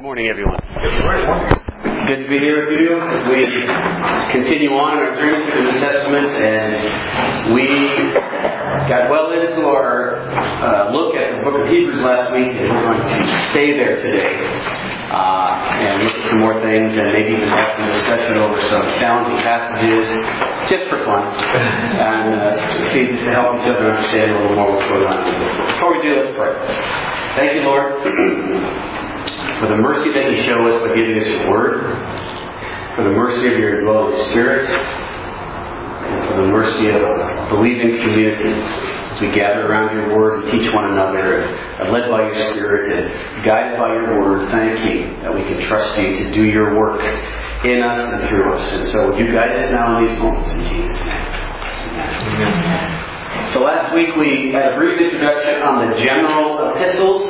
Morning, everyone. Good to be here with you as we continue on our journey through the New Testament, and we got well into our look at the book of Hebrews last week, and we're going to stay there today and look at some more things, and maybe even have some discussion over some challenging passages, just for fun, and just to help each other understand a little more what's going on. Before we do, let's pray. Thank you, Lord, for the mercy that you show us by giving us your word, for the mercy of your indwelling Spirit, and for the mercy of a believing community as we gather around your word and teach one another, and led by your Spirit and guided by your word. Thank you that we can trust you to do your work in us and through us. And so would you guide us now in these moments in Jesus' name. Amen. So last week we had a brief introduction on the general epistles.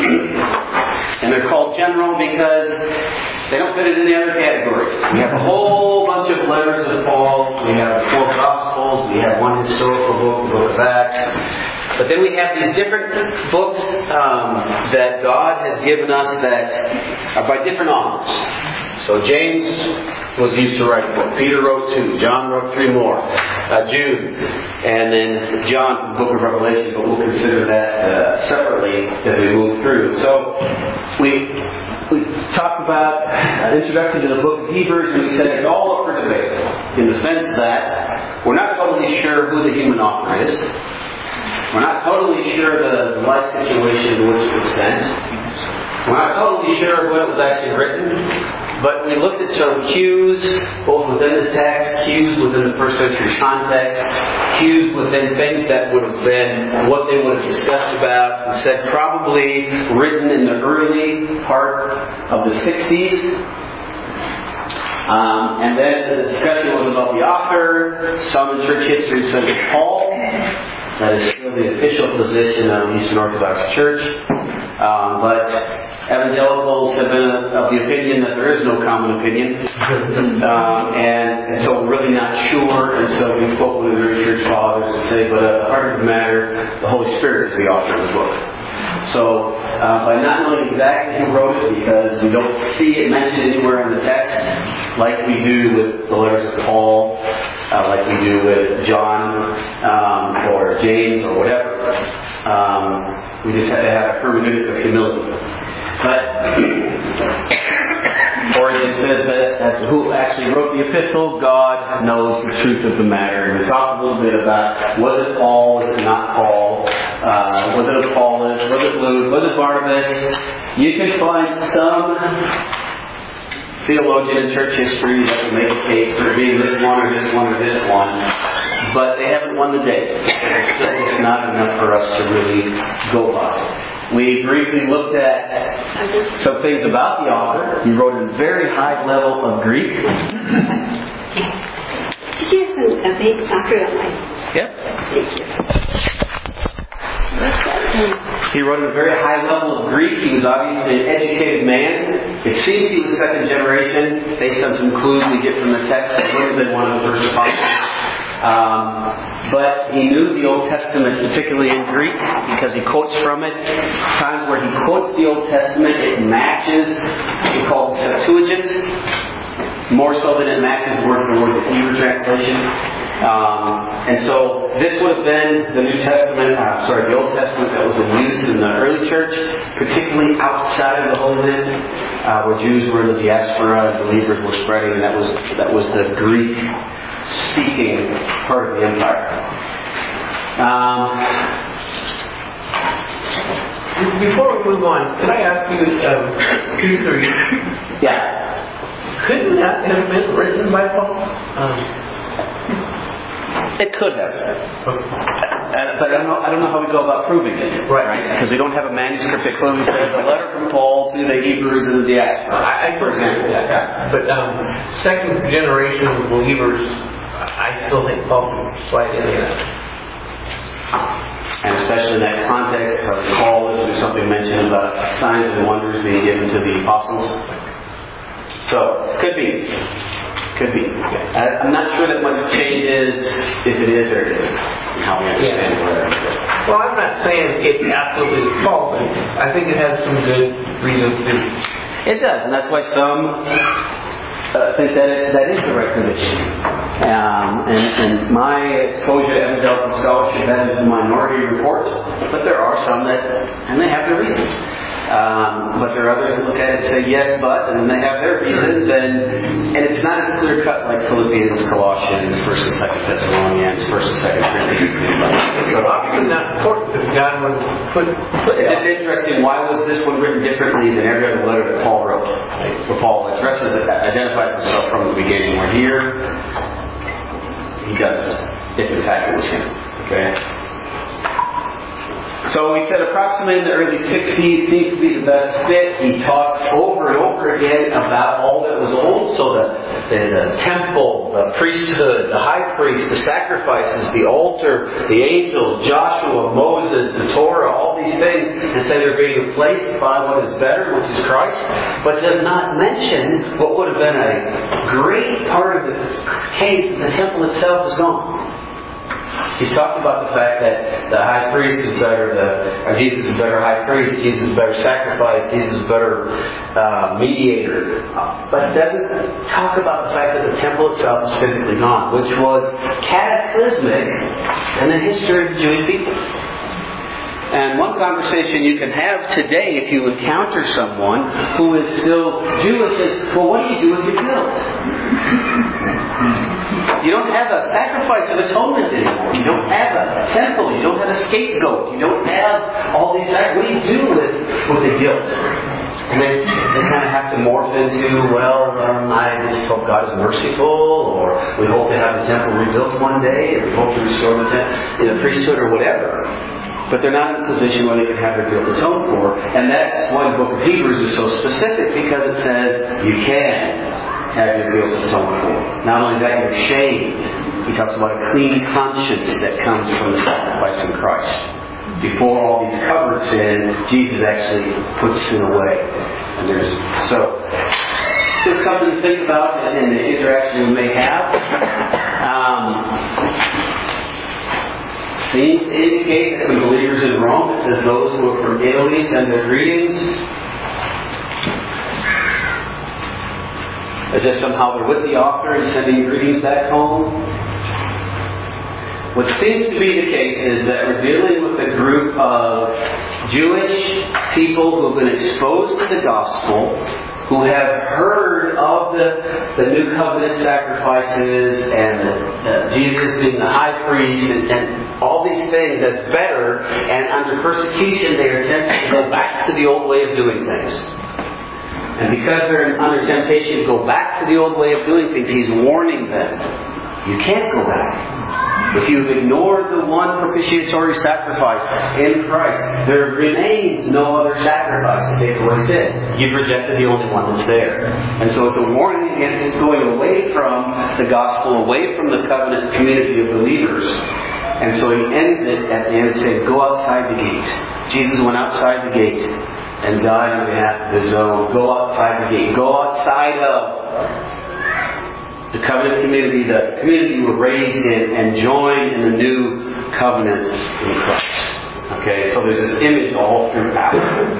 And they're called general because they don't fit in any other category. We have a whole bunch of letters of Paul. We have 4 Gospels. We have one historical book, the book of Acts. But then we have these different books that God has given us that are by different authors. So James was used to write a book. Peter wrote 2. John wrote 3 more. Jude. And then John from the book of Revelation. But we'll consider that separately as we move through. So we talked about an introduction to the book of Hebrews, and we said it's all up for debate. In the sense that we're not totally sure who the human author is. We're not totally sure the life situation in which it was sent. We're not totally sure when it was actually written. But we looked at some cues, both within the text, cues within the first century context, cues within things that would have been what they would have discussed about, and said probably written in the early part of the 60s. And then the discussion was about the author. Some in church history said it's Paul. That is still the official position of Eastern Orthodox Church. But evangelicals have been of the opinion that there is no common opinion. And so we're really not sure. And so we spoke with the early church fathers to say, but at the heart of the matter, the Holy Spirit is the author of the book. So by not knowing exactly who wrote it, because we don't see it mentioned anywhere in the text, like we do with the letters of Paul, like we do with John or James or whatever, we just have to have a hermeneutic of humility. But Origen said that as to who actually wrote the epistle, God knows the truth of the matter. And we talked a little bit about, was it Paul, was it not Paul? Was it Apollos? Was it Luke? Was it Barnabas? You can find some theologian in church history that will make a case for being this one or this one or this one, but they haven't won the day. It's not enough for us to really go by. We briefly looked at some things about the author. He wrote in very high level of Greek. Did you have some big soccer on my... Yep. Thank you. He wrote at a very high level of Greek. He was obviously an educated man. It seems he was second generation, based on some clues we get from the text. He would have been one of the first apostles. But he knew the Old Testament, particularly in Greek, because he quotes from it. Times where he quotes the Old Testament, it matches what we call the Septuagint, more so than it matches word for word the Hebrew translation. And so this would have been the the Old Testament that was in use in the early church, particularly outside of the Holy Land, where Jews were in the diaspora and believers were spreading, and that was the Greek speaking part of the empire. Before we move on, can I ask you 2, 3? Yeah. Couldn't that have been written by Paul? It could have. But I don't know how we go about proving it. Right? Because we don't have a manuscript that clearly says a letter from Paul to the Hebrews in the diaspora. For example. Yeah. But second generation believers, I still think Paul can slide in there. And especially in that context, I recall there's something mentioned about signs and wonders being given to the apostles. So, could be. I'm not sure that much changes if it is or it isn't, and how we understand it. Well, I'm not saying it absolutely is false, but I think it has some good reasons to It does, and that's why some think that is the right position. And my exposure to evangelical scholarship, that is the minority report, but there are some that, and they have their reasons. But there are others that look at it and say yes, but, and then they have their reasons, and it's not as clear cut like Philippians, Colossians, 1st and 2nd Thessalonians, 1st and 2nd Corinthians, things like that. So obviously not important if God would put it's just interesting, why was this one written differently than every other letter that Paul wrote? Where Paul identifies himself from the beginning, where here, he doesn't, if in fact it was him. Okay? So he said approximately in the early 60s seems to be the best fit. He talks over and over again about all that was old. So the temple, the priesthood, the high priest, the sacrifices, the altar, the angels, Joshua, Moses, the Torah, all these things, and say they're being replaced by what is better, which is Christ, but does not mention what would have been a great part of the case. The temple itself is gone. He's talked about the fact that the high priest is better, Jesus is a better high priest, Jesus is a better sacrifice, Jesus is a better mediator. But it doesn't talk about the fact that the temple itself is physically gone, which was cataclysmic in the history of the Jewish people. And one conversation you can have today if you encounter someone who is still Jewish is, well, what do you do with your guilt? You don't have a sacrifice of atonement anymore. You don't have a temple. You don't have a scapegoat. You don't have all these things. What do you do with the guilt? And they kind of have to morph into, I just hope God is merciful, or we hope to have the temple rebuilt one day, or we hope to restore the priesthood, or whatever. But they're not in a position where they can have their guilt atoned for. And that's why the book of Hebrews is so specific, because it says you can have your guilt atoned for. Not only that, you're shamed. He talks about a clean conscience that comes from the sacrifice in Christ. Before all these covered sin, Jesus actually puts sin away. And so it's something to think about in the interaction we may have. Seems to indicate that some believers in Rome, it says those who are from Italy send their greetings. As if somehow they're with the author and sending greetings back home. What seems to be the case is that we're dealing with a group of Jewish people who have been exposed to the gospel, who have heard of the new covenant sacrifices and Jesus being the high priest and all these things as better, and under persecution they are tempted to go back to the old way of doing things. And because they're under temptation to go back to the old way of doing things, he's warning them. You can't go back. If you've ignored the one propitiatory sacrifice in Christ, there remains no other sacrifice to take away sin. You've rejected the only one that's there. And so it's a warning against going away from the gospel, away from the covenant community of believers. And so he ends it at the end saying, go outside the gate. Jesus went outside the gate and died on behalf of his own. Go outside the gate. Go outside of the covenant community, the community you were raised in, and join in the new covenant in Christ. Okay, so there's this image all throughout.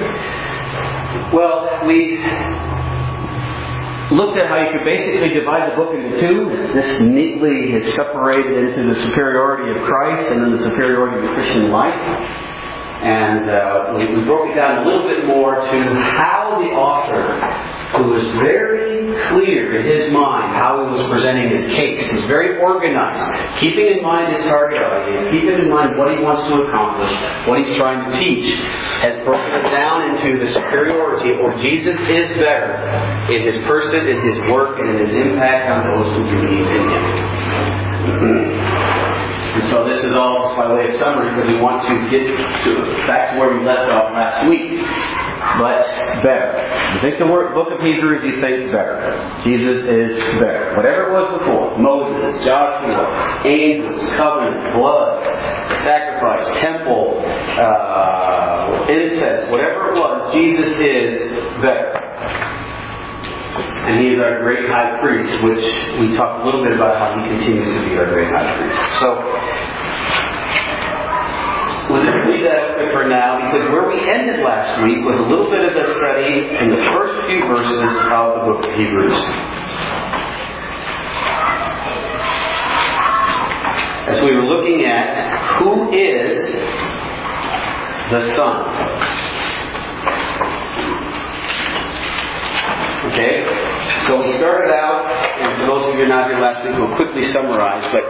Well, we looked at how you could basically divide the book into two. This neatly is separated into the superiority of Christ and then the superiority of the Christian life. And we broke it down a little bit more to how the author, who was very clear in his mind how he was presenting his case, he's very organized, keeping in mind his target audience, keeping in mind what he wants to accomplish, what he's trying to teach, has broken it down into the superiority, or Jesus is better in his person, in his work, and in his impact on those who believe in him. And so this is all just by way of summary, because we want to get back to where we left off last week. But better. You think the book of Hebrews, you think better. Jesus is better. Whatever it was before, Moses, Joshua, angels, covenant, blood, sacrifice, temple, incense, whatever it was, Jesus is better. And he is our great high priest, which we talked a little bit about how he continues to be our great high priest. So, we'll just leave that open for now, because where we ended last week was a little bit of a study in the first few verses of the book of Hebrews. As we were looking at who is the Son. Okay? So we started out, and for those of you who were not here last week, we'll quickly summarize, but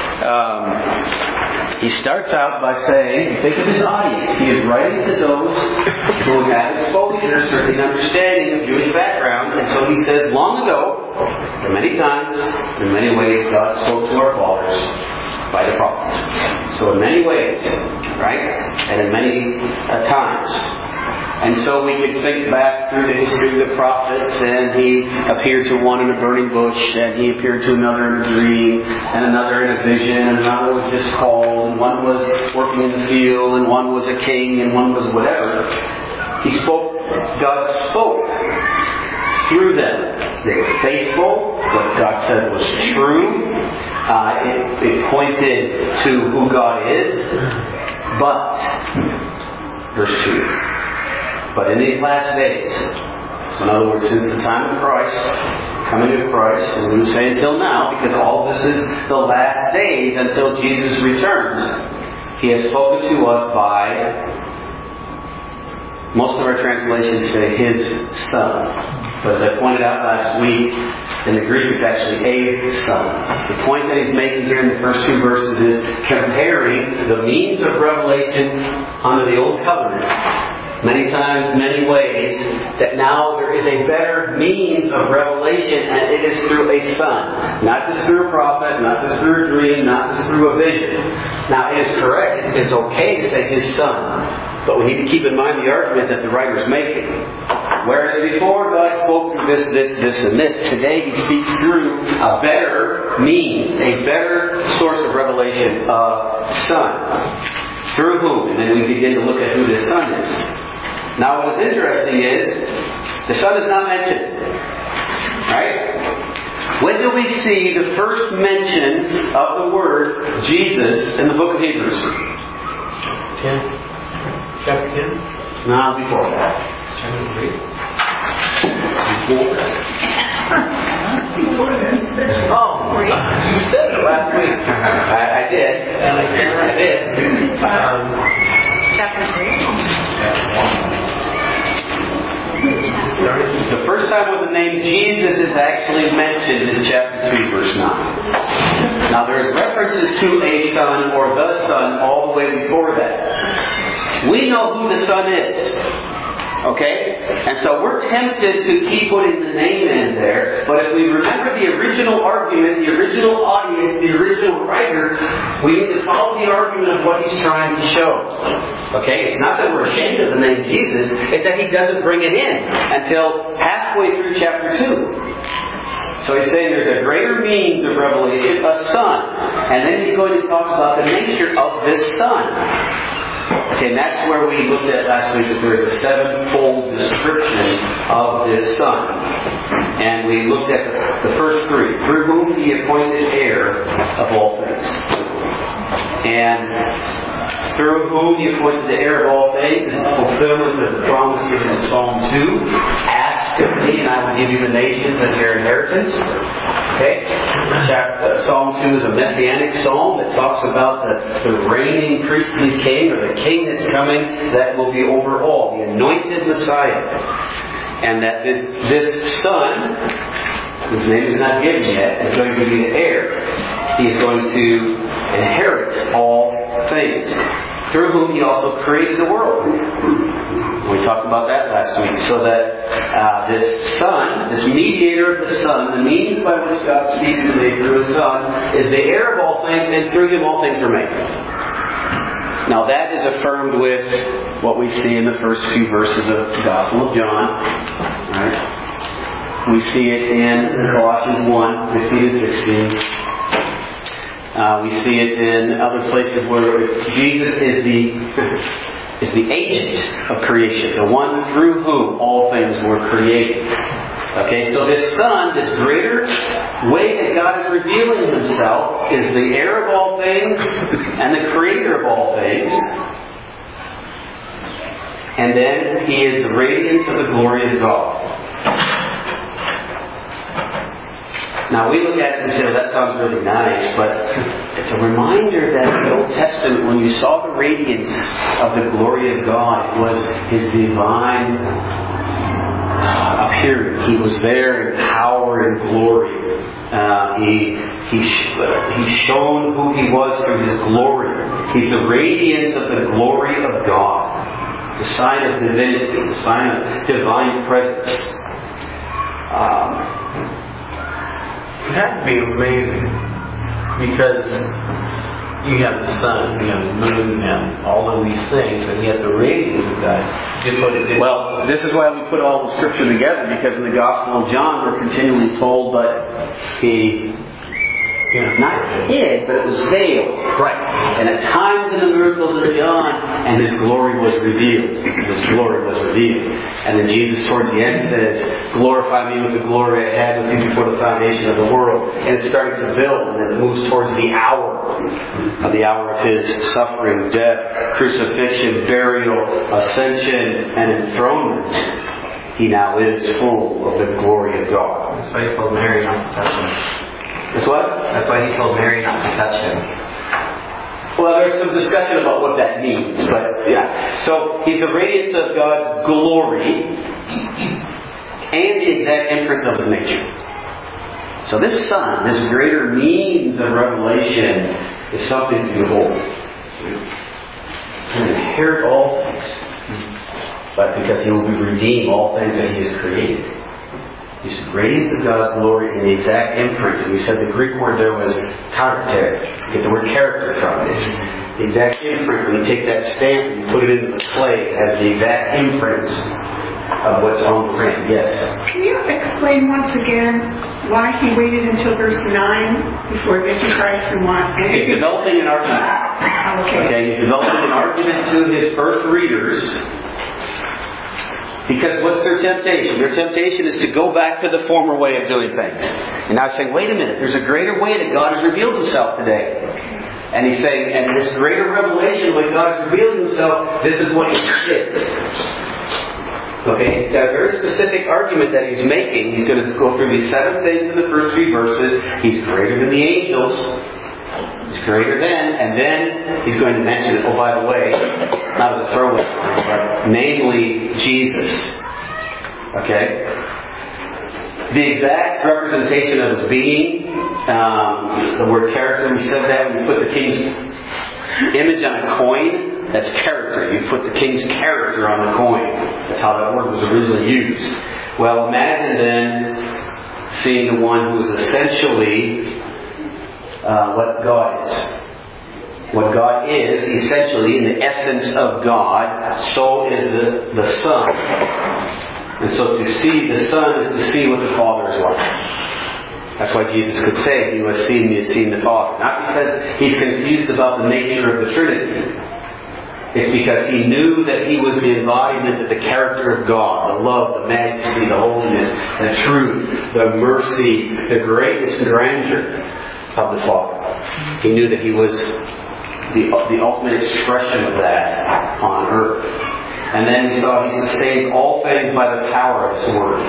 he starts out by saying, think of his audience. He is writing to those who have exposure, certain understanding of Jewish background, and so he says, long ago, and many times, in many ways, God spoke to our fathers by the prophets. So in many ways, right? And in many times. And so we could think back through the history of the prophets, and he appeared to one in a burning bush, and he appeared to another in a dream, and another in a vision, and another was just called, and one was working in the field, and one was a king, and one was whatever. He spoke, God spoke through them. They were faithful. What God said was true. It pointed to who God is. But, verse 2, but in these last days, so in other words, since the time of Christ, coming of Christ, and we would say until now, because all this is the last days until Jesus returns, He has spoken to us by, most of our translations say His Son. But as I pointed out last week, in the Greek it's actually a Son. The point that he's making here in the first two verses is comparing the means of revelation under the Old Covenant, many times, many ways, that now there is a better means of revelation, and it is through a Son. Not just through a prophet, not just through a dream, not just through a vision. Now it is correct, it's okay to say His Son. But we need to keep in mind the argument that the writer is making. Whereas before God spoke through this, and this, today He speaks through a better means, a better source of revelation, Son. Through whom? And then we begin to look at who this Son is. Now what is interesting is, the Son is not mentioned. Right? When do we see the first mention of the word Jesus in the book of Hebrews? 10. Chapter 10? No, before that. Chapter 3? Before that. Oh, you said it last week. I did. I did. Chapter 3. The first time when the name Jesus is actually mentioned is chapter 3, verse 9. Now there's references to a Son or the Son all the way before that. We know who the Son is. Okay? And so we're tempted to keep putting the name in there. But if we remember the original argument, the original audience, the original writer, we need to follow the argument of what he's trying to show. Okay? It's not that we're ashamed of the name Jesus. It's that he doesn't bring it in until halfway through chapter 2. So he's saying there's a greater means of revelation, a Son. And then he's going to talk about the nature of this Son. Okay, and that's where we looked at last week, that there's a sevenfold description of this Son. And we looked at the first three. Through whom He appointed heir of all things. And through whom He appointed the heir of all things is fulfillment of the promise given in Psalm 2. Ask of me, and I will give you the nations as your inheritance. Okay? Psalm 2 is a messianic psalm that talks about the reigning priestly king, or the king that's coming that will be over all, the anointed Messiah. And that this Son, whose name is not given yet, is going to be the heir. He is going to inherit all things, through whom He also created the world. We talked about that last week. So that this Son, this mediator of the Son, the means by which God speaks to me through His Son, is the heir of all things, and through Him all things are made. Now that is affirmed with what we see in the first few verses of the Gospel of John. Right? We see it in Colossians 1, 15 and 16. We see it in other places where Jesus is the agent of creation, the one through whom all things were created. Okay, so this Son, this greater way that God is revealing Himself, is the heir of all things and the creator of all things. And then He is the radiance of the glory of God. Now we look at it and say, well, that sounds really nice, but it's a reminder that in the Old Testament, when you saw the radiance of the glory of God, it was His divine appearing. He was there in power and glory. He shone who He was through His glory. He's the radiance of the glory of God. The sign of divinity, the sign of divine presence. It had to be amazing because you have the sun, you have the moon, you have all of these things, and yet the radiance of God did what it did. Well, this is why we put all the Scripture together, because in the Gospel of John we're continually told that He not hid, but it was veiled. Right. And at times in the miracles of John, and His glory was revealed. His glory was revealed. And then Jesus towards the end says, glorify me with the glory I had with you before the foundation of the world. And it's starting to build, and it moves towards the hour of His suffering, death, crucifixion, burial, ascension, and enthronement. He now is full of the glory of God. That's why He told Mary not to touch Him. That's what? That's why He told Mary not to touch Him. Well, there's some discussion about what that means, but yeah. So He's the radiance of God's glory and the exact imprint of His nature. So this Son, this greater means of revelation, is something to behold. He can inherit all things, but because He will redeem all things that He has created. He's the radiance of God's glory in the exact imprint. And we said the Greek word there was character. You get the word character from it. It's the exact imprint. When you take that stamp and you put it into the clay, it has the exact imprint of what's on the print. Yes? Can you explain once again why He waited until verse 9 before making Christ and what? He's developing an argument. Okay, he's developing an argument to His first readers. Because what's their temptation? Their temptation is to go back to the former way of doing things. And now He's saying, wait a minute, there's a greater way that God has revealed Himself today. And He's saying, and this greater revelation when God has revealed Himself, this is what He is. Okay, He's got a very specific argument that He's making. He's going to go through these 7 things in the first 3 verses. He's greater than the angels. He's greater than, and then He's going to mention it, oh, by the way, not as a throwaway, but namely Jesus. Okay? The exact representation of His being, the word character, we said that when you put the king's image on a coin, that's character. You put the king's character on the coin. That's how that word was originally used. Well, imagine then seeing the one who is essentially what God is. What God is, essentially, in the essence of God, so is the Son. And so to see the Son is to see what the Father is like. That's why Jesus could say, "He who has seen me has seen the Father." Not because He's confused about the nature of the Trinity. It's because He knew that He was the embodiment of the character of God, the love, the majesty, the holiness, the truth, the mercy, the greatness and grandeur of the Father. He knew that He was the ultimate expression of that on earth. And then He saw He sustains all things by the power of His Word.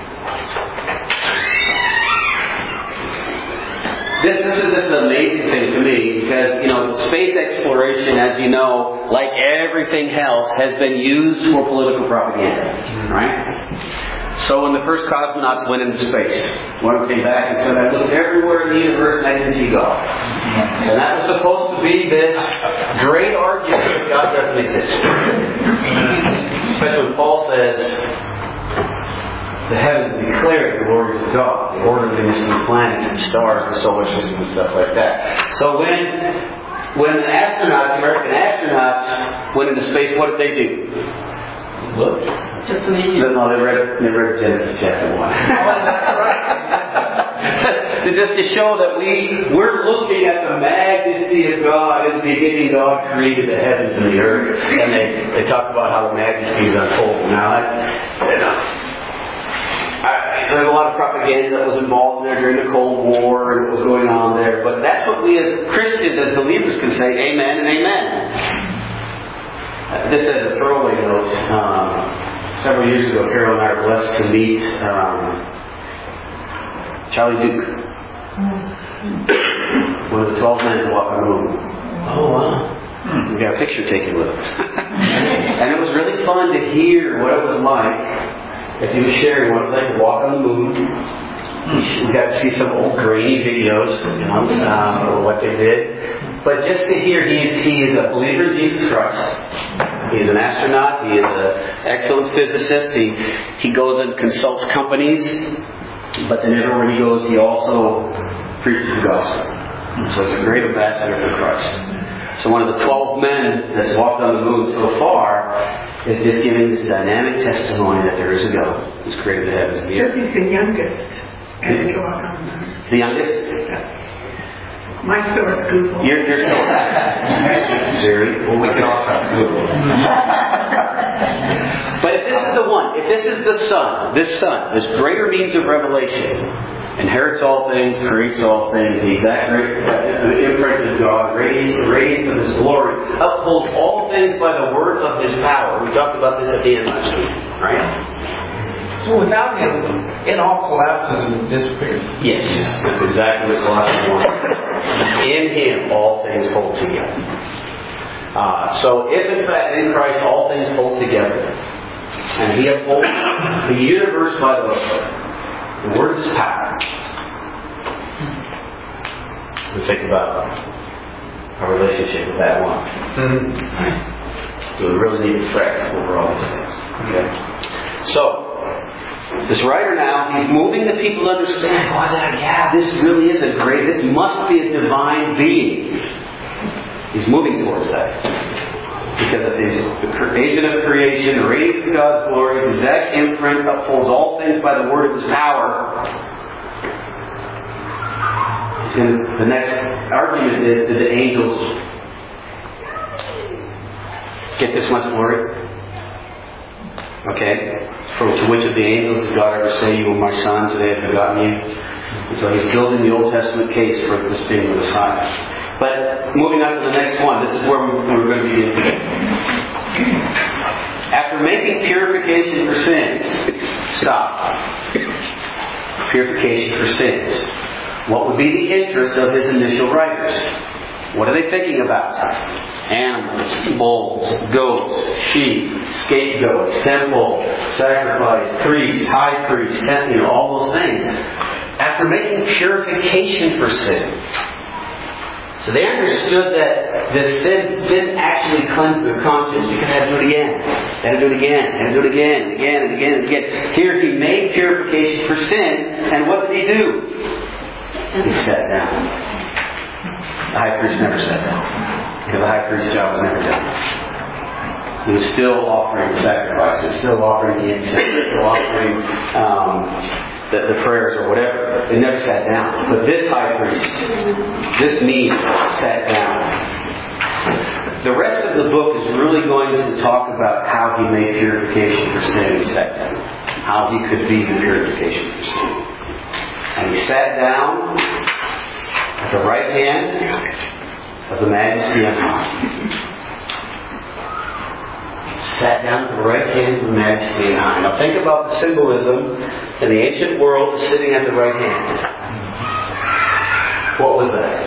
This is an amazing thing to me because, space exploration, as you know, like everything else, has been used for political propaganda. Right? So when the first cosmonauts went into space, one of them came back and said, "I looked everywhere in the universe and I didn't see God." And that was supposed to be this great argument that God doesn't exist. Especially when Paul says, the heavens declare the glories of God, the order of the distant planets and stars and solar systems and stuff like that. So when the astronauts, the American astronauts, went into space, what did they do? Look. No, they read Genesis chapter 1. Just to show that we're looking at the majesty of God. In the beginning, God created the heavens and the earth, and they talk about how the majesty is unfolding. Now, there's a lot of propaganda that was involved in there during the Cold War and what was going on there. But that's what we as Christians, as believers, can say amen and amen. This as a throwaway note. Several years ago, Carol and I were blessed to meet Charlie Duke, one of the 12 men to walk on the moon. Oh, wow. We got a picture taken with him. And it was really fun to hear what it was like as he was sharing what it was like to walk on the moon. We got to see some old grainy videos, of what they did. But just to hear he is a believer in Jesus Christ. He's an astronaut. He is an excellent physicist. He goes and consults companies. But then everywhere he goes, he also preaches the gospel. So he's a great ambassador for Christ. So one of the 12 men that's walked on the moon so far is just giving this dynamic testimony that there is a God who's created the heavens and the earth. He's the youngest ever to walk on the moon. The youngest? My source, Google. Your source. Jerry. Well, we can all trust Google. But if this is the one, if this is the Son, this greater means of revelation, inherits all things, creates all things, the exact imprint of God, radiance of His glory, upholds all things by the word of His power. We talked about this at the end last week, right? So without Him, it all collapses and disappears. Yes, that's exactly what Colossians 1 says. In Him, all things hold together. So if in fact in Christ all things hold together, and He upholds the universe by the word of His power, we think about our relationship with that one. Right? Do we really need to fret over all these things? Okay. So, this writer now, he's moving the people to understand, this really is this must be a divine being. He's moving towards that. Because of His agent of creation, the radiance of God's glory, His exact imprint upholds all things by the word of His power. The next argument is, did the angels get this much glory? Okay. To which of the angels did God ever say, "You are my son, today I have begotten you"? And so he's building the Old Testament case for this being the Messiah. But moving on to the next one, this is where we're going to begin today. After making purification for sins, stop. Purification for sins. What would be the interest of his initial writers? What are they thinking about? Animals, bulls, goats, sheep, scapegoats, temple, sacrifice, priest, high priest, all those things. After making purification for sin. So they understood that the sin didn't actually cleanse their conscience because they had to do it again. They had to do it again, and do it again, and again, and again, and again. Here He made purification for sin, and what did He do? He sat down. The high priest never sat down. Because the high priest's job was never done. He was still offering sacrifices, still offering the incense, still offering the prayers or whatever. They never sat down. But this high priest, this means sat down. The rest of the book is really going to talk about how He made purification for sin and sat down. How He could be the purification for sin. And He sat down at the right hand of the Majesty on high. Sat down at the right hand of the Majesty on high. Now think about the symbolism in the ancient world of sitting at the right hand. What was that?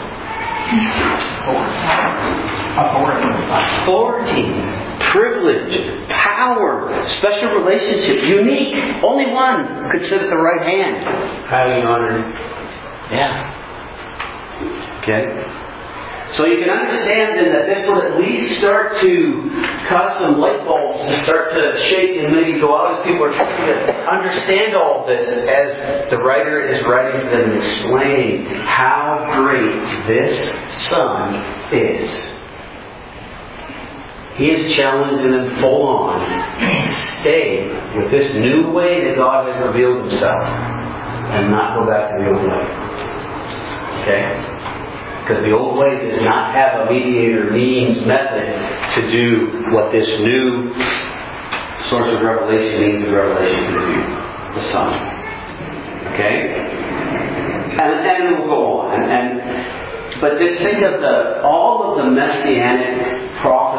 Authority, privilege, power, special relationship, unique. Only one could sit at the right hand. Highly honored. Yeah. Okay. So you can understand then that this will at least start to cause some light bulbs to start to shake and maybe go out as people are trying to understand all of this as the writer is writing to them and explaining how great this Son is. He is challenging them full on to stay with this new way that God has revealed Himself and not go back to the old way. Okay? Because the old way does not have a mediator means method to do what this new source of revelation means of revelation to do. The Son. Okay? And we'll go on. But just think of all of the messianic prophecies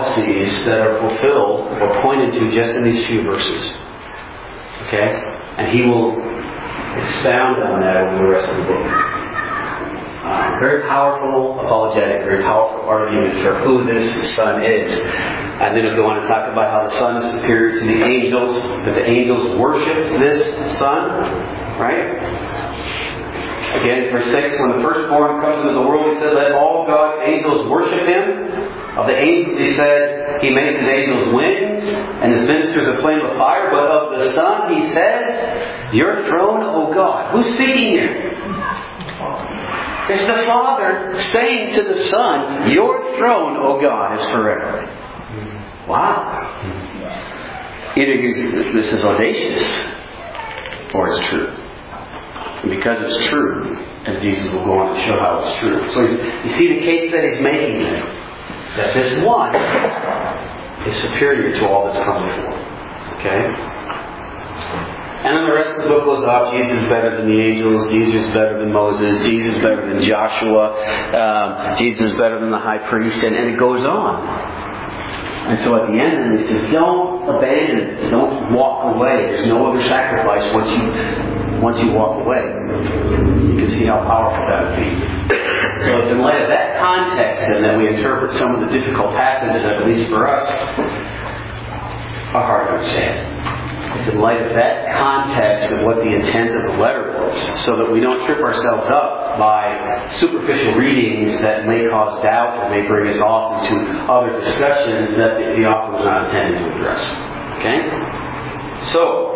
prophecies that are fulfilled or pointed to just in these few verses. Okay? And he will expound on that over the rest of the book. Very powerful apologetic, very powerful argument for who this Son is. And then he'll go on to talk about how the Son is superior to the angels, that the angels worship this Son, right? Again, verse 6, when the firstborn comes into the world, he said, let all God's angels worship him. Of the angels, he said, he makes his angels wings, and his ministers a flame of fire. But of the Son, he says, your throne, O God. Who's speaking here? It's the Father saying to the Son, your throne, O God, is forever. Wow. Either this is audacious, or it's true. And because it's true, as Jesus will go on to show how it's true. So you see the case that he's making there. That this one is superior to all that's come before. Okay? And then the rest of the book goes off. Jesus is better than the angels. Jesus is better than Moses. Jesus is better than Joshua. Jesus is better than the high priest. And it goes on. And so at the end, he says, don't abandon this. Don't walk away. There's no other sacrifice once you walk away. You can see how powerful that would be. So it's in light of that context then that we interpret some of the difficult passages that, at least for us, are hard to understand. It's in light of that context of what the intent of the letter was, so that we don't trip ourselves up by superficial readings that may cause doubt or may bring us off into other discussions that the author was not intending to address. Okay? So,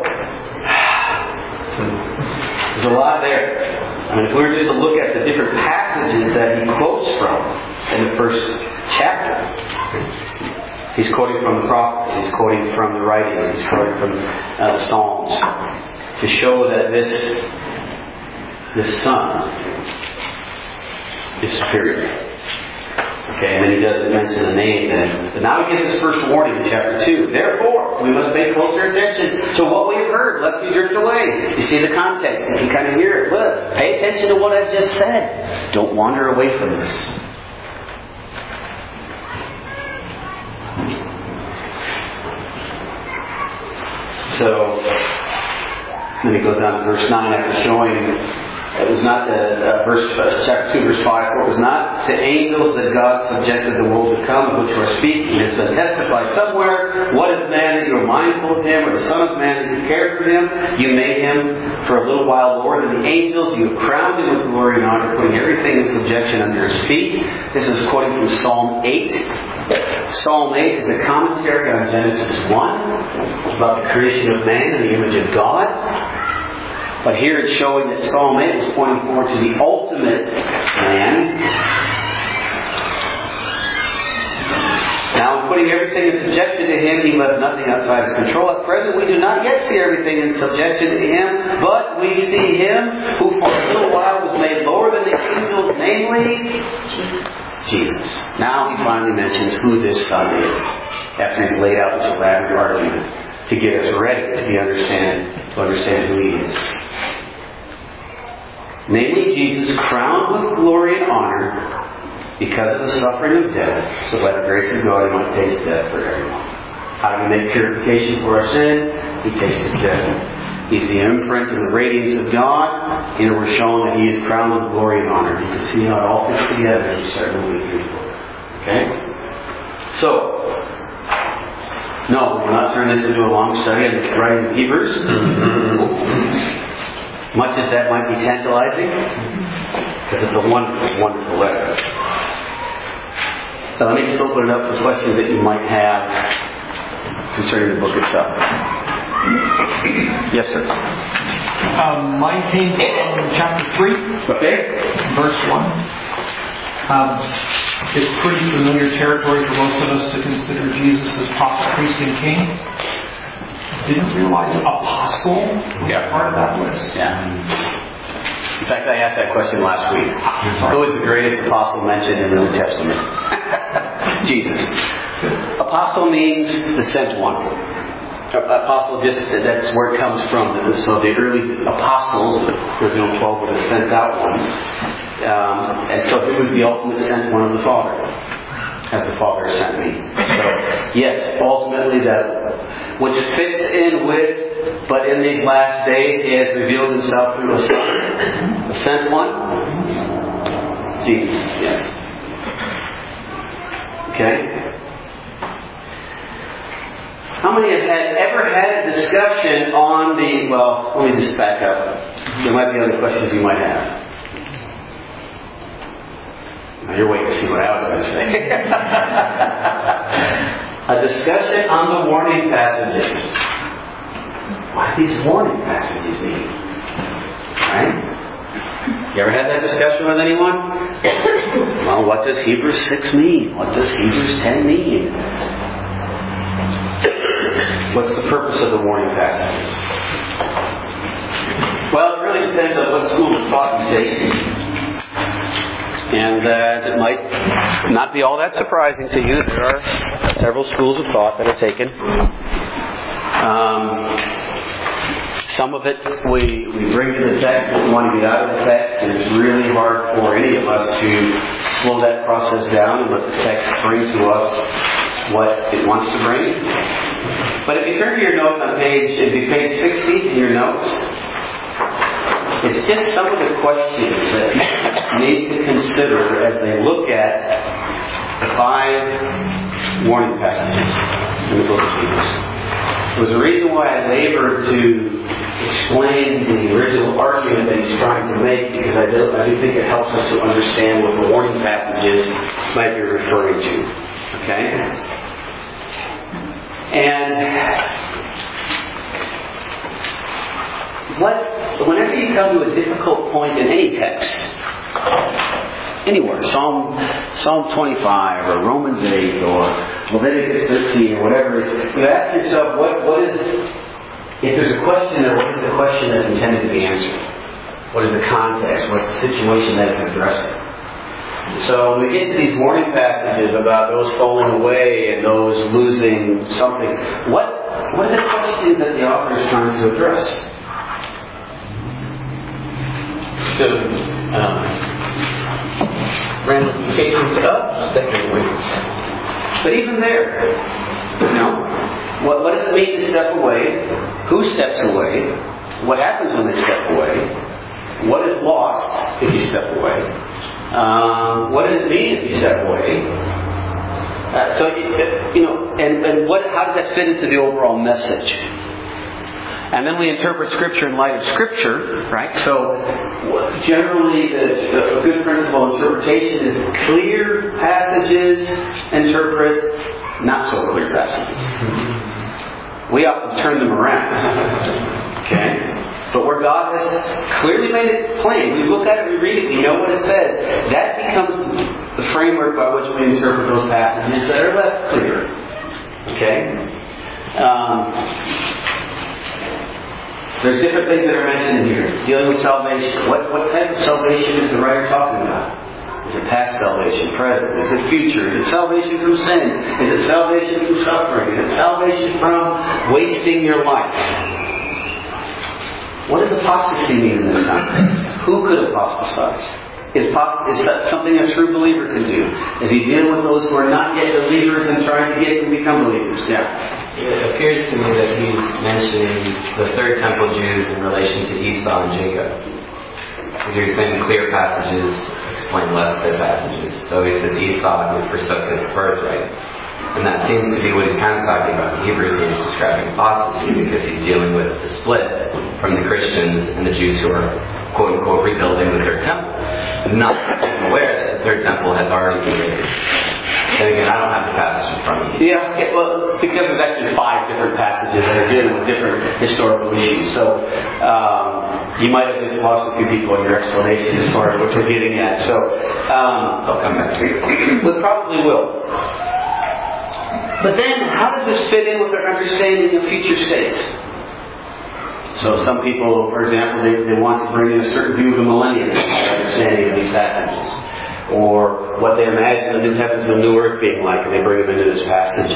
there's a lot there. I mean, if we were just to look at the different passages that he quotes from in the first chapter, he's quoting from the prophets, he's quoting from the writings, he's quoting from the Psalms, to show that this Son is superior. Okay, and then he doesn't mention the name. And now he gives his first warning in chapter 2. Therefore, we must pay closer attention to what we have heard, lest we drift away. You see the context. You can kind of hear it. Look, pay attention to what I've just said. Don't wander away from this. So, then he goes down to verse 9 after showing it was not chapter 2, verse 5, for it was not to angels that God subjected the world to come, of which you are speaking. It has been testified somewhere. What is man that you are mindful of him, or the Son of Man that you care for him? You made him for a little while Lord of the angels. You have crowned him with glory and honor, putting everything in subjection under his feet. This is quoting from Psalm 8. Psalm 8 is a commentary on Genesis 1 about the creation of man in the image of God. But here it's showing that Psalm 8 is pointing forward to the ultimate man. Now, in putting everything in subjection to him, he left nothing outside his control. At present, we do not yet see everything in subjection to him, but we see him who for a little while was made lower than the angels, namely Jesus. Now he finally mentions who this Son is, after he's laid out this elaborate argument to get us ready to understand who he is. Namely, Jesus, crowned with glory and honor because of the suffering of death, so by the grace of God he might taste death for everyone. How do we make purification for our sin? He tasted death. He's the imprint and the radiance of God. Here we're shown that he is crowned with glory and honor. You can see how it all fits together as we start moving through the book. Okay? So, no, we'll not turn this into a long study on the writing of Hebrews. Much as that might be tantalizing, because it's a wonderful, wonderful letter. So let me just open it up for questions that you might have concerning the book itself. Yes, sir. Mine came from chapter 3, Okay. verse 1. It's pretty familiar territory for most of us to consider Jesus as prophet, priest, and king. Didn't realize apostle was part of that list. Yeah. In fact, I asked that question last week. Who is the greatest apostle mentioned in the New Testament? Jesus. Apostle means the sent one. Apostle, that's where it comes from. So the early apostles, the original 12 were the sent out ones. And so he was the ultimate sent one of the Father. as the Father sent me. So, yes, ultimately that which fits in with, but in these last days He has revealed Himself through a Son, the sent one, Jesus, yes. Okay? How many have ever had a discussion on the, well, let me just back up. There might be other questions you might have. Now you're waiting to see what I was going to say. A discussion on the warning passages. What do these warning passages mean? Right? You ever had that discussion with anyone? Well, what does Hebrews 6 mean? What does Hebrews 10 mean? What's the purpose of the warning passages? Well, it really depends on what school of thought you take. And as it might not be all that surprising to you, there are several schools of thought that are taken. Some of it we bring to the text and we want to get out of the text, and it's really hard for any of us to slow that process down and let the text bring to us what it wants to bring. But if you turn to your notes on page 60 in your notes, it's just some of the questions that people need to consider as they look at the 5 warning passages in the book of Hebrews. There was a reason why I labored to explain the original argument that he's trying to make, because I do think it helps us to understand what the warning passages might be referring to. Okay? And whenever you come to a difficult point in any text, anywhere, Psalm 25 or Romans 8 or Leviticus 13 or whatever it is, you ask yourself, what is, if there's a question there, what is the question that's intended to be answered? What is the context? What's the situation that it's addressing? So when we get to these warning passages about those falling away and those losing something, what are the questions that the author is trying to address? So, ramifications up, stepping away. But even there, what does it mean to step away? Who steps away? What happens when they step away? What is lost if you step away? What does it mean if you step away? How does that fit into the overall message? And then we interpret Scripture in light of Scripture, right? So, generally, a good principle of interpretation is clear passages interpret not so clear passages. We often turn them around. Okay? But where God has clearly made it plain, we look at it, we read it, we know what it says. That becomes the framework by which we interpret those passages that are less clear. Okay? There's different things that are mentioned here. Dealing with salvation. What type of salvation is the writer talking about? Is it past salvation? Present? Is it future? Is it salvation from sin? Is it salvation from suffering? Is it salvation from wasting your life? What does apostasy mean in this context? Who could apostatize? Is that something a true believer can do? Is he dealing with those who are not yet believers and trying to get them to become believers? Yeah. It appears to me that he's mentioning the Third Temple Jews in relation to Esau and Jacob. Because you're saying clear passages explain less clear passages. So he said Esau would forsook his birthright. And that seems to be what he's kind of talking about in Hebrews. He's describing apostasy because he's dealing with the split from the Christians and the Jews who are quote-unquote rebuilding the Third Temple. Not aware that the Third Temple has already been raised. And again, I don't have the passage in front of me. Yeah, well, because there's actually 5 different passages that are dealing with different historical issues. So, you might have just lost a few people in your explanation as far as what you're getting at. So, I'll come back to you. We probably will. But then, how does this fit in with our understanding of future states? So some people, for example, they want to bring in a certain view of the millennium, their understanding of these passages. Or what they imagine the new heavens and the new earth being like, and they bring them into this passage.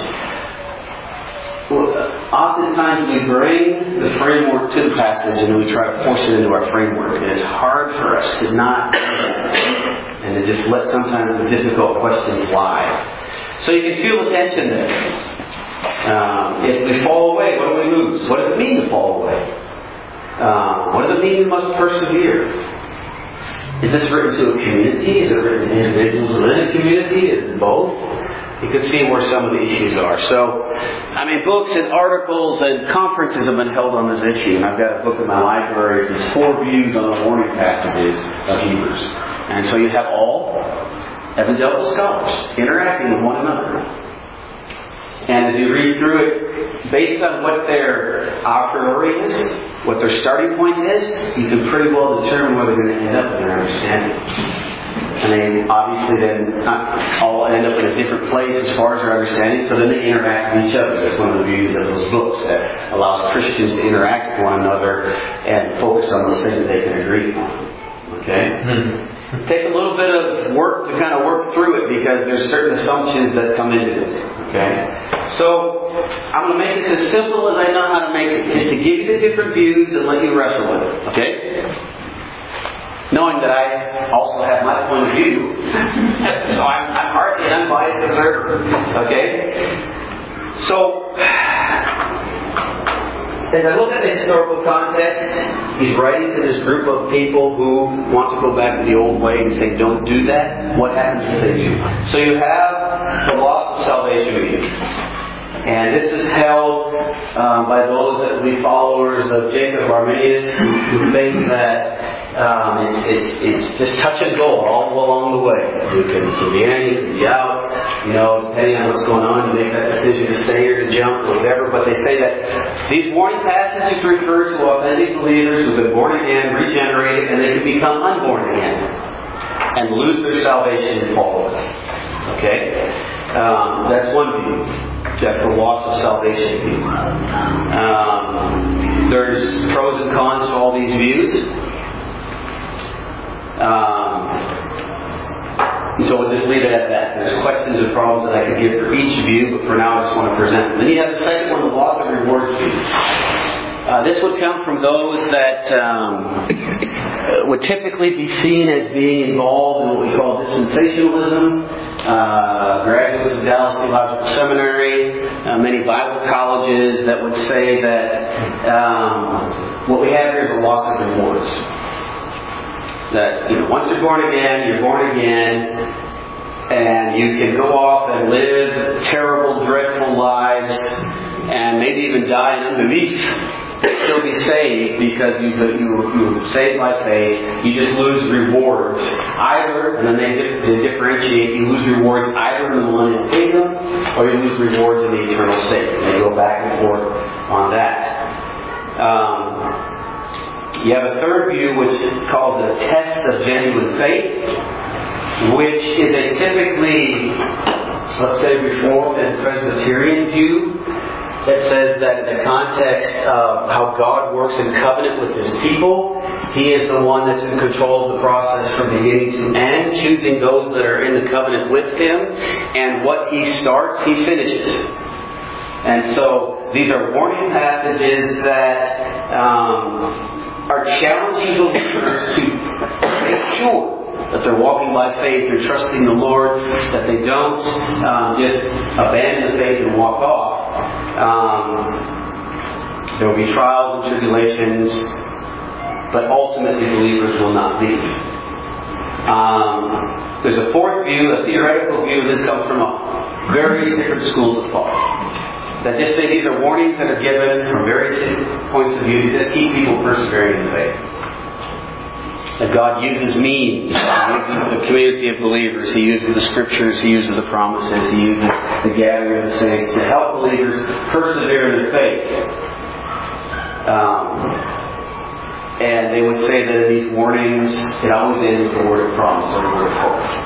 Oftentimes we bring the framework to the passage and then we try to force it into our framework. And it's hard for us to not do that and to just let sometimes the difficult questions lie. So you can feel the tension there. If we fall away, what do we lose? What does it mean to fall away? What does it mean we must persevere? Is this written to a community? Is it written to individuals within a community? Is it both? You can see where some of the issues are. So, books and articles and conferences have been held on this issue. And I've got a book in my library. It's 4 views on the warning passages of Hebrews. And so you have all evangelical scholars interacting with one another. And as you read through it, based on what their a priori is, what their starting point is, you can pretty well determine where they're going to end up in their understanding. And they obviously then all end up in a different place as far as their understanding, so then they interact with each other. That's one of the beauties of those books, that allows Christians to interact with one another and focus on those things that they can agree on. Okay? It takes a little bit of work to kind of work through it, because there's certain assumptions that come into it. Okay? So, I'm going to make this as simple as I know how to make it, just to give you the different views and let you wrestle with it. Okay? Knowing that I also have my point of view. So I'm hardly an unbiased observer. Okay? So, as I look at the historical context, he's writing to this group of people who want to go back to the old way and say, don't do that. What happens if they do? So you have the loss of salvation view. And this is held by those that will be followers of Jacob Arminius, who think that it's just touch and go all along the way. You can be in, you can be out, depending on what's going on, you make that decision to stay or to jump or whatever. But they say that these warning passages refer to authentic believers who've been born again, regenerated, and they can become unborn again and lose their salvation and fall away. Okay? That's one view. That's the loss of salvation view. There's pros and cons to all these views. So we'll just leave it at that. There's questions and problems that I could give for each view, but for now I just want to present them. Then you have the second one, the loss of rewards view. This would come from those that would typically be seen as being involved in what we call dispensationalism. Graduates of Dallas Theological Seminary, many Bible colleges that would say that what we have here is a loss of rewards. That once you're born again, and you can go off and live terrible, dreadful lives, and maybe even die in unbelief, still be saved because you were saved by faith. You just lose rewards either, and then they differentiate. You lose rewards either in the millennial kingdom, or you lose rewards in the eternal state. And they go back and forth on that. You have a third view which calls it a test of genuine faith, which is a typically, let's say, Reformed and Presbyterian view that says that in the context of how God works in covenant with His people, He is the one that's in control of the process from beginning to end, choosing those that are in the covenant with Him, and what He starts, He finishes. And so these are warning passages that are challenging believers to make sure that they're walking by faith, they're trusting the Lord, that they don't just abandon the faith and walk off. There will be trials and tribulations, but ultimately believers will not leave. There's a fourth view, a theoretical view. This comes from various different schools of thought that just say these are warnings that are given from various points of view to just keep people persevering in faith. That God uses means. He uses the community of believers. He uses the scriptures. He uses the promises. He uses the gathering of the saints to help believers persevere in their faith. And they would say that in these warnings, it always ends with the word of promise or the word of hope.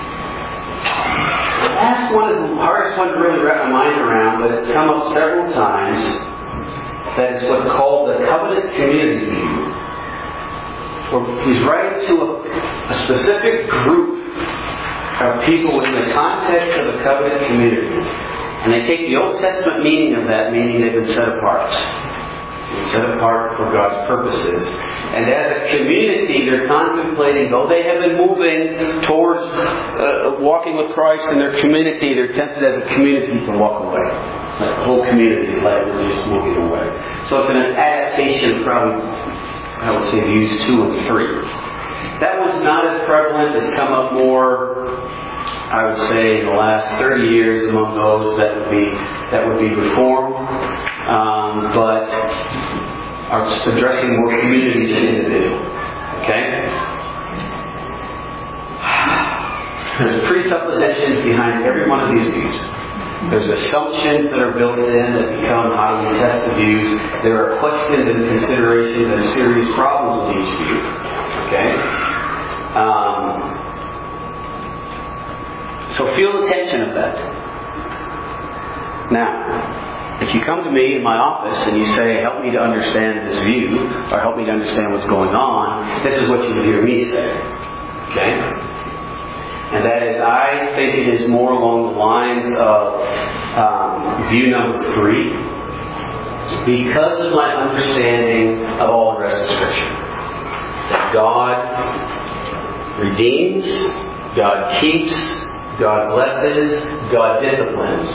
The last one is the hardest one to really wrap my mind around, but it's come up several times. That is what's called the covenant community view. Where he's writing to a specific group of people within the context of the covenant community. And they take the Old Testament meaning of that, meaning they've been set apart. and set apart for God's purposes. And as a community, they're contemplating, though they have been moving towards walking with Christ in their community, they're tempted as a community to walk away. The whole community is like they're just moving away. So it's an adaptation from, I would say, views 2 and 3. That one's not as prevalent. It's come up more, I would say, in the last 30 years among those that would be reformed, but are addressing more community than individual. Okay? There's presuppositions behind every one of these views. There's assumptions that are built in that become how you test the views. There are questions and considerations and serious problems with each view. Okay? So feel the tension of that. Now, if you come to me in my office and you say, help me to understand this view, or help me to understand what's going on, this is what you would hear me say. Okay? And that is, I think it is more along the lines of view number 3, because of my understanding of all the rest of Scripture. That God redeems, God keeps, God blesses, God disciplines.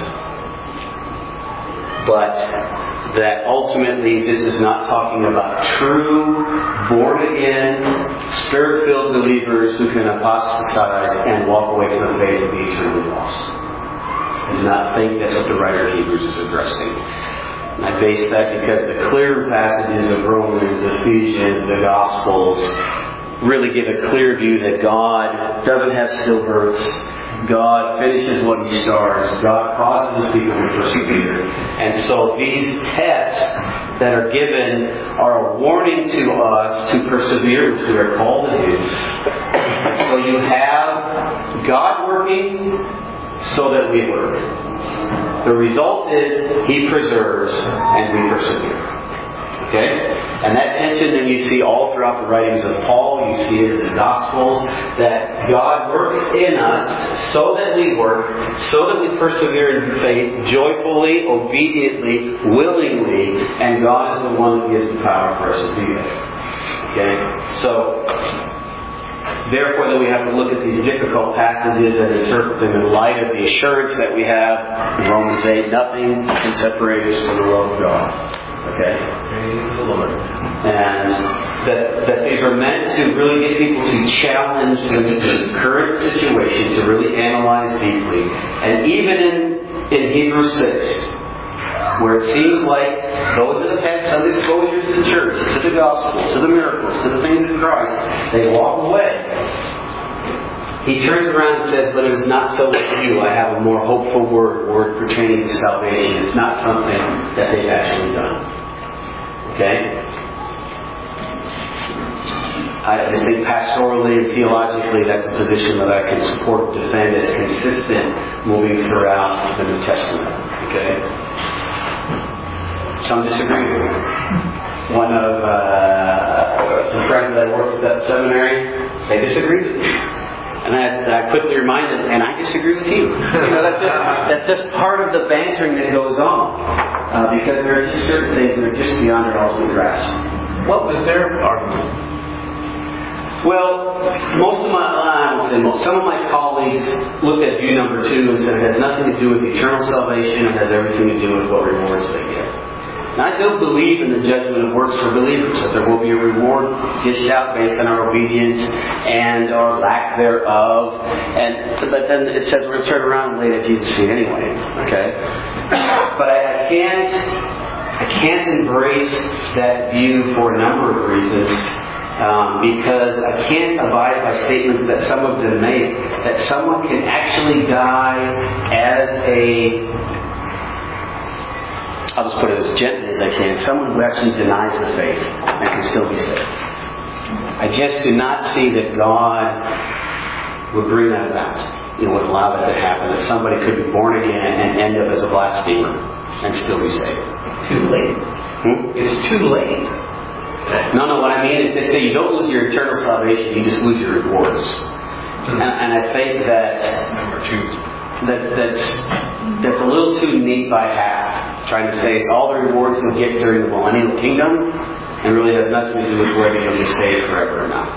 But that ultimately this is not talking about true, born-again, Spirit-filled believers who can apostatize and walk away from the faith and be eternally lost. I do not think that's what the writer of Hebrews is addressing. And I base that because the clear passages of Romans, Ephesians, the Gospels really give a clear view that God doesn't have stillbirths. God finishes what He starts. God causes His people to persevere. And so these tests that are given are a warning to us to persevere, which we are called to do. So you have God working so that we work. The result is He preserves and we persevere. Okay? And that tension then you see all throughout the writings of Paul, you see it in the Gospels, that God works in us so that we work, so that we persevere in faith, joyfully, obediently, willingly, and God is the one that gives the power for us to do that. Okay? So, therefore, then we have to look at these difficult passages and interpret them in light of the assurance that we have in Romans 8, nothing can separate us from the love of God. Okay? Praise the Lord. And that these are meant to really get people to challenge the current situation, to really analyze deeply. And even in Hebrews 6, where it seems like those that have had some exposure to the church, to the gospel, to the miracles, to the things of Christ, they walk away. He turns around and says, but it is not so with you. I have a more hopeful word pertaining to salvation. It's not something that they've actually done. Okay? I just think pastorally and theologically that's a position that I can support and defend as consistent moving throughout the New Testament. Okay? Some disagree with me. One of some friends that I worked with at the seminary, they disagreed with me. And I quickly remind them, and I disagree with you. That's just part of the bantering that goes on. Because there are just certain things that are just beyond our ultimate grasp. What was their argument? Well, some of my colleagues looked at view number 2 and said it has nothing to do with eternal salvation, it has everything to do with what rewards they get. And I don't believe in the judgment of works for believers, that there will be a reward dished out based on our obedience and our lack thereof. But then it says we're going to turn around and lay at Jesus' feet anyway. Okay? But I can't embrace that view for a number of reasons. Because I can't abide by statements that some of them make, that someone can actually die as I'll just put it as gently as I can, someone who actually denies the faith and can still be saved. I just do not see that God would bring that about. It would allow that to happen, that somebody could be born again and end up as a blasphemer and still be saved. Too late. It's too late. No, what I mean is to say you don't lose your eternal salvation, you just lose your rewards. And I think that Number 2. that's a little too neat by half. trying to say it's all the rewards you'll get during the millennial kingdom, and really has nothing to do with whether you'll be saved forever or not.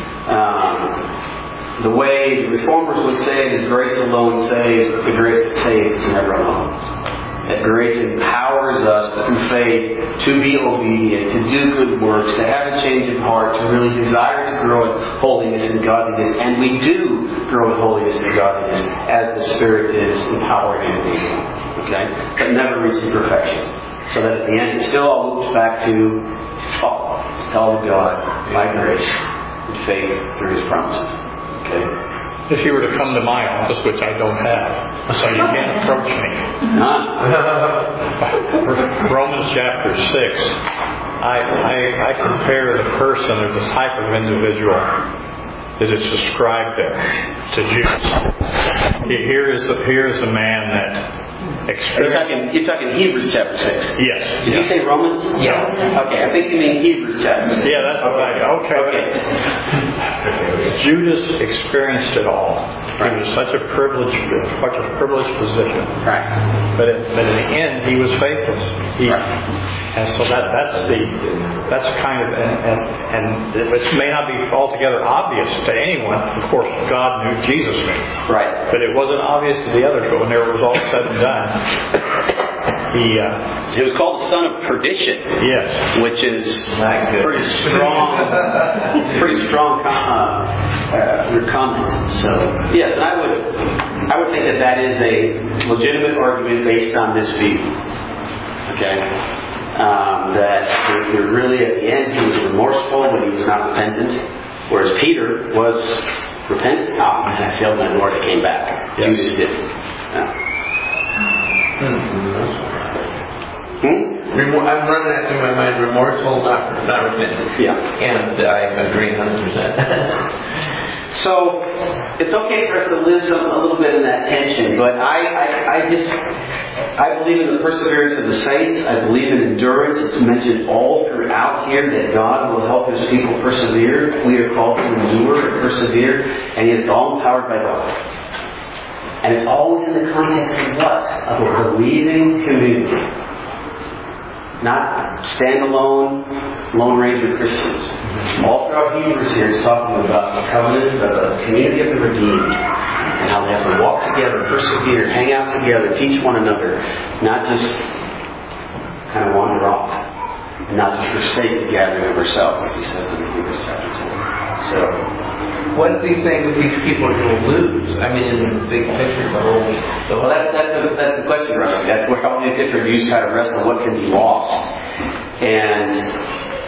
The way the reformers would say it is grace alone saves, but the grace that saves is never alone. That grace empowers us through faith to be obedient, to do good works, to have a change of heart, to really desire to grow in holiness and godliness. And we do grow in holiness and godliness as the Spirit is empowering and leading. Okay? But never reaching perfection. So that at the end it still all loops back to it's all of God, by grace, and faith through His promises. Okay? If you were to come to my office, which I don't have, so you can't approach me. Romans chapter 6, I compare the person or the type of individual that is described there to Judas. Here is a man that experienced... You're talking Hebrews chapter 6? Yes. Did you say Romans? Yeah. Okay, I think you mean Hebrews chapter 6. Yeah, that's what I... Okay. Judas experienced it all. He was such a privileged position. Right. But in the end, he was faithless. And so that's kind of, and it may not be altogether obvious to anyone. Of course, God knew, Jesus knew. Right. But it wasn't obvious to the others. But when it was all said and done, he was called the son of perdition. Yes. Which is pretty strong comment. So yes, and I would think that is a legitimate argument based on this view. Okay. That you're really at the end he was remorseful, but he was not repentant. Whereas Peter was repentant. Oh man, I failed my Lord, I came back. Yes. Judas didn't. I'm running that through my mind. Remorseful, not repentant. Yeah. And I agree 100%. So it's okay for us to live a little bit in that tension, but I believe in the perseverance of the saints. I believe in endurance. It's mentioned all throughout here that God will help His people persevere. We are called to endure and persevere, and it's all empowered by God. And it's always in the context of what? Of a believing community. Not standalone, Lone Ranger Christians. All throughout Hebrews here it's talking about the covenant of the community of the redeemed and how they have to walk together, persevere, hang out together, teach one another, not just kind of wander off, and not just forsake the gathering of ourselves, as he says in Hebrews chapter 10. So, what do you think of these people who will lose? I mean, in the big picture, the whole... Well, that's the question, Rusty. That's where all the different views try to wrestle what can be lost. And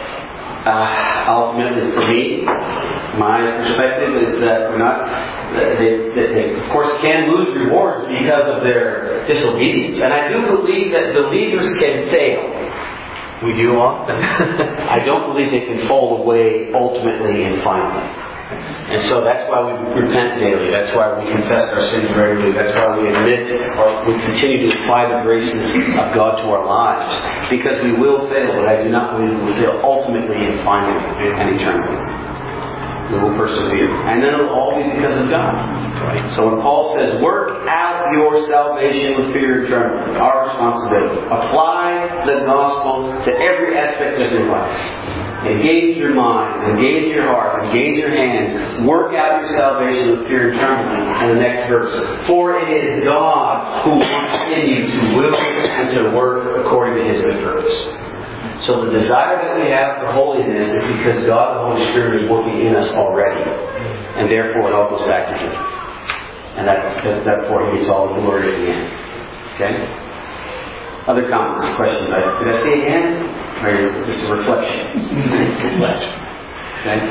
ultimately, for me, my perspective is that we're not... They, of course, can lose rewards because of their disobedience. And I do believe that believers can fail. We do often. I don't believe they can fall away ultimately and finally. And so that's why we repent daily. That's why we confess our sins regularly. That's why we admit or we continue to apply the graces of God to our lives. Because we will fail, but I do not believe we will fail ultimately and finally and eternally. We will persevere. And then it will all be because of God. Right? So when Paul says, work out your salvation with fear and trembling, our responsibility. Apply the gospel to every aspect of your life. Engage your minds, engage your hearts, engage your hands. Work out your salvation with fear and trembling. And the next verse. For it is God who works in you to will and to work according to His good purpose. So the desire that we have for holiness is because God, the Holy Spirit, is working in us already. And therefore it all goes back to Him. And therefore He gets all the glory at the end. Okay? Other comments, questions? Did I say it again? Or just a reflection? Reflection. Okay?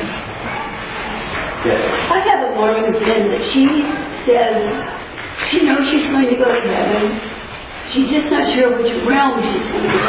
Yes? I have a Mormon friend that she says she knows she's going to go to heaven. She's just not sure which realm she's going to go to.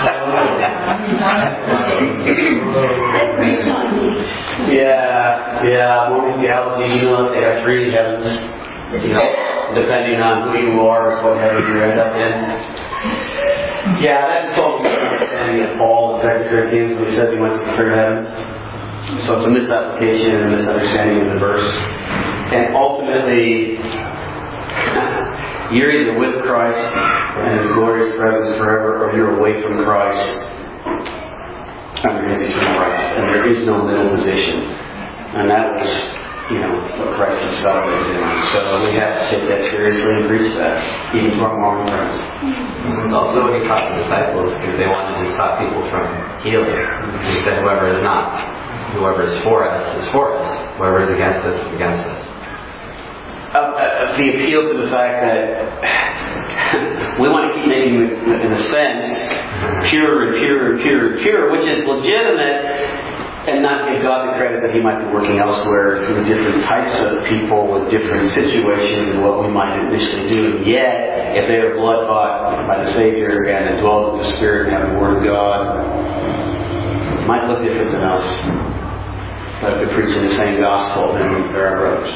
That breaks on me. Yeah, Mormon theology, you know, they have 3 heavens. You know, depending on who you are, what heaven you end up in. Yeah, that's a total misunderstanding of Paul in 2 Corinthians when he said he went to the 3rd heaven. So it's a misapplication and a misunderstanding of the verse. And ultimately, You're either with Christ and His glorious presence forever, or you're away from Christ under His eternal wrath. And there is no middle position. And that was, what Christ Himself did in us. So we have to take that seriously and preach that, even to our modern friends. It's also what He taught the disciples, because they wanted to stop people from healing. He said, whoever is for us is for us. Whoever is against us is against us. The appeal to the fact that we want to keep making it, in a sense, pure and pure and pure and pure, which is legitimate, and not give God the credit that He might be working elsewhere through different types of people with different situations and what we might initially do. And yet, if they are blood-bought by the Savior and indwelled with the Spirit and have the Word of God, it might look different than us. But if they're preaching the same gospel, then they're our brothers.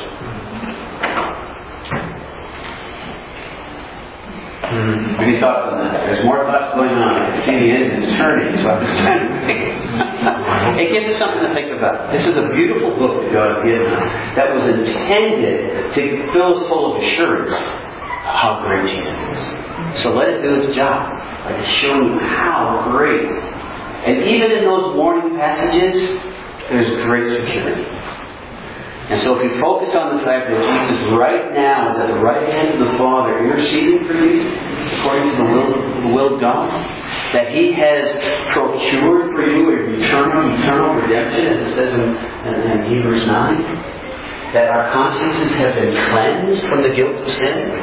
Any thoughts on that? There's more thoughts going on. I can see the engine is turning, so I'm just trying to think. It gives us something to think about. This is a beautiful book that God has given us that was intended to fill us full of assurance of how great Jesus is. So let it do its job by just showing you how great. And even in those warning passages, there's great security. And so if you focus on the fact that Jesus right now is at the right hand of the Father interceding for you according to the will of God, that He has procured for you a eternal redemption, as it says in Hebrews 9, that our consciences have been cleansed from the guilt of sin.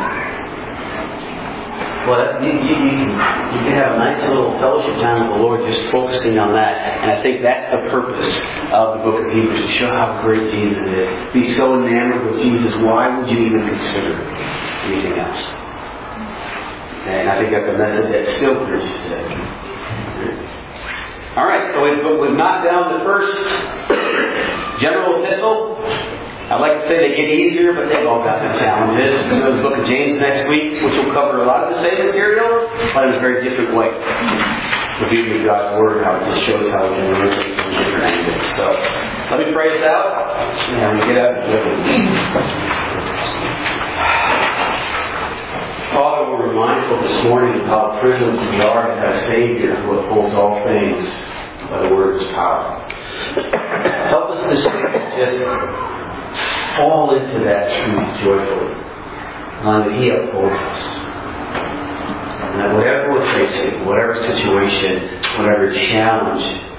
Well, you can have a nice little fellowship time with the Lord just focusing on that. And I think that's the purpose of the book of Hebrews, to show how great Jesus is. Be so enamored with Jesus, why would you even consider anything else? And I think that's a message that still preaches today. All right, so we've knocked down the first general epistle. I'd like to say they get easier, but they've all got their challenges. We'll go to the book of James next week, which will cover a lot of the same material, but in a very different way. It's the beauty of God's Word, how it just shows how we can learn it from different angles. So, let me pray this out, and we get up and look at it. Father, we're mindful this morning of how privileged we are to have a Savior who upholds all things by the word of His power. Help us this week to just fall into that truth joyfully, knowing that He upholds us. And that whatever we're facing, whatever situation, whatever challenge,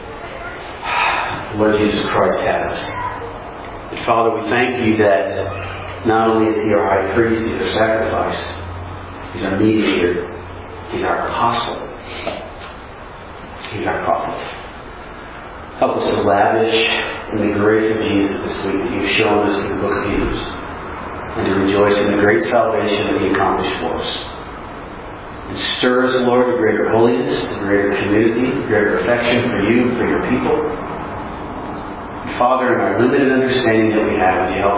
Lord Jesus Christ has us. And Father, we thank You that not only is He our high priest, He's our sacrifice, He's our mediator, He's our apostle, He's our prophet. Help us to lavish in the grace of Jesus this week that You've shown us in the book of Hebrews, and to rejoice in the great salvation that He accomplished for us. And stir us, Lord, to greater holiness, to greater community, greater affection for You and for Your people. And Father, in our limited understanding that we have, would You help